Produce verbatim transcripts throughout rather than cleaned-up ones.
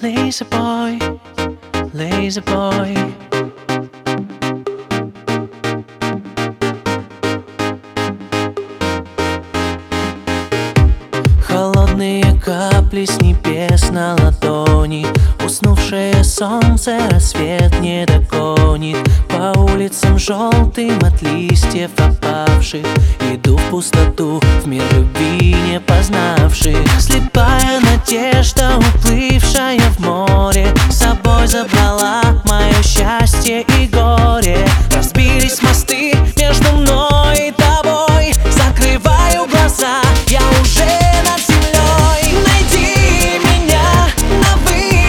lazy boy, lazy boy. Холодные капли с небес на ладони, уснувшее солнце рассвет не догонит. По улицам желтым от листьев опавших иду в пустоту, в мир любви не познавших. Слепая надежда, уплывшая в море, с собой забрала мое счастье и горе. Разбились мосты между мной и тобой, закрываю глаза, я уже над землей. Найди меня на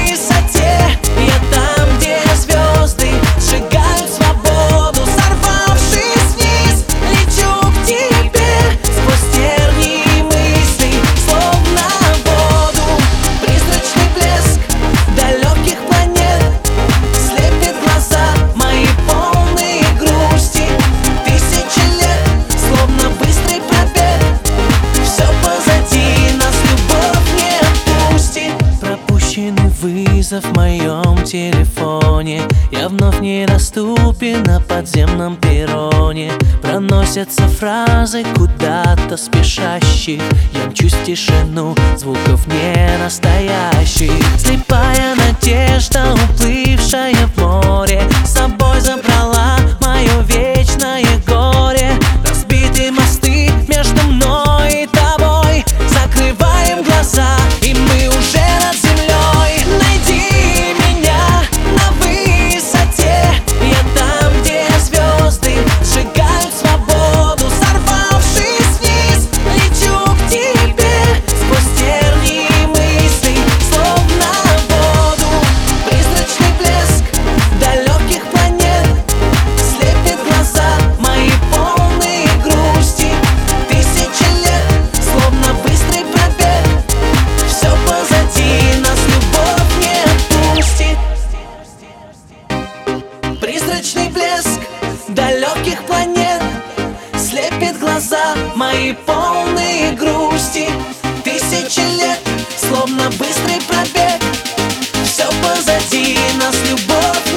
высоте, я там, где звезды сжигают свободу. Сорвавшись вниз, лечу к тебе сквозь тернии мыслей, словно воду. Призрачный блеск далеких планет слепит глаза мои, полные грусти. Тысячи лет, словно быстрый пробег, все позади, нас любовь не отпустит. Пропущенный вызов в моем телефоне, я вновь недоступен на подземном перроне. Проносятся фразы куда-то спешащих, я мчусь в тишину, звуков не настоящих. Слепая надежда, уплывшая в море, с собой забрала мое вечное горе. Разбиты мосты между мной и тобой, закрываем глаза, и мы уже над землей. Найди меня на высоте, я там, где звезды сжигают свободу. Сорвавшись вниз, лечу к тебе сквозь тернии мыслей, словно воду. Призрачный блеск далеких планет слепит глаза мои, полные грусти. Тысячи лет, словно быстрый пробег, все позади, нас любовь не отпустит. Призрачный блеск далеких планет слепит глаза мои, полные грусти. Тысячи лет, словно быстрый пробег, все позади, нас любовь